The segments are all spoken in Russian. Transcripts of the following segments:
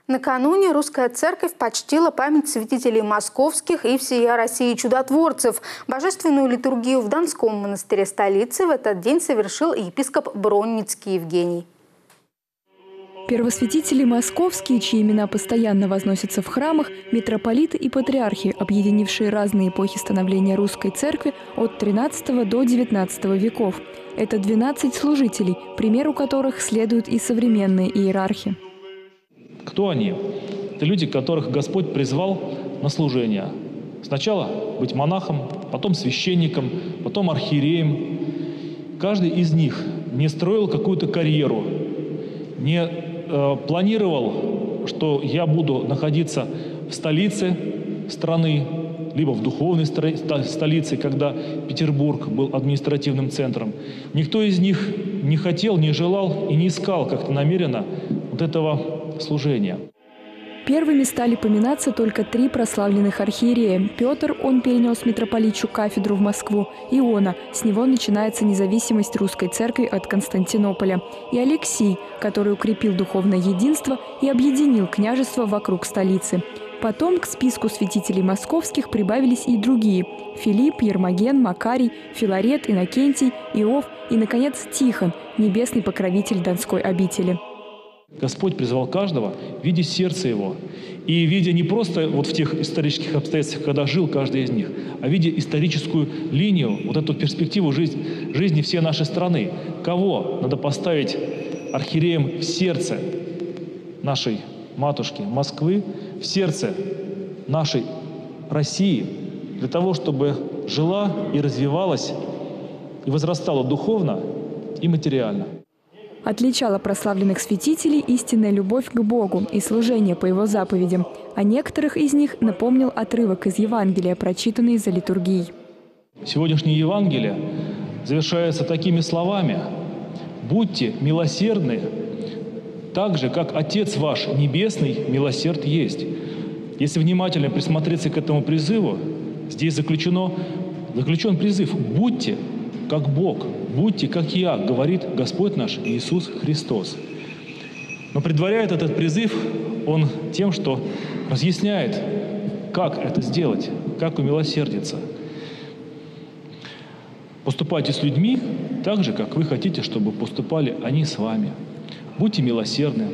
Накануне Русская Церковь почтила память святителей московских и всея России чудотворцев. Божественную литургию в Донском монастыре столицы в этот день совершил епископ Бронницкий Евгений. Первосвятители московские, чьи имена постоянно возносятся в храмах, митрополиты и патриархи, объединившие разные эпохи становления Русской Церкви от XIII до XIX веков. Это 12 служителей, примеру которых следуют и современные иерархи. Кто они? Это люди, которых Господь призвал на служение. Сначала быть монахом, потом священником, потом архиереем. Каждый из них не строил какую-то карьеру, не планировал, что я буду находиться в столице страны, либо в духовной столице, когда Петербург был административным центром. Никто из них не хотел, не желал и не искал как-то намеренно вот этого служения. Первыми стали поминаться только 3 прославленных архиерея. Петр, он перенес митрополичью кафедру в Москву. Иона, с него начинается независимость Русской Церкви от Константинополя. И Алексий, который укрепил духовное единство и объединил княжество вокруг столицы. Потом к списку святителей московских прибавились и другие – Филипп, Ермоген, Макарий, Филарет, Иннокентий, Иов и, наконец, Тихон, небесный покровитель Донской обители. Господь призвал каждого видеть сердце его. И видя не просто вот в тех исторических обстоятельствах, когда жил каждый из них, а видя историческую линию, вот эту перспективу жизни всей нашей страны. Кого надо поставить архиереем в сердце нашей матушки Москвы, в сердце нашей России, для того, чтобы жила и развивалась, и возрастала духовно и материально. Отличала прославленных святителей истинная любовь к Богу и служение по Его заповедям. О некоторых из них напомнил отрывок из Евангелия, прочитанный за литургией. Сегодняшнее Евангелие завершается такими словами: «Будьте милосердны, так же, как Отец ваш Небесный милосерд есть». Если внимательно присмотреться к этому призыву, здесь заключен призыв: «Будьте как Бог, будьте как Я», говорит Господь наш Иисус Христос. Но предваряет этот призыв Он тем, что разъясняет, как это сделать, как умилосердиться. Поступайте с людьми так же, как вы хотите, чтобы поступали они с вами. Будьте милосердны.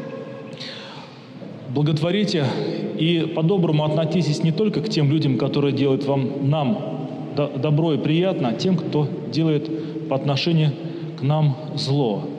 Благотворите и по-доброму относитесь не только к тем людям, которые делают нам добро и приятно, а тем, кто делает по отношению к нам зло.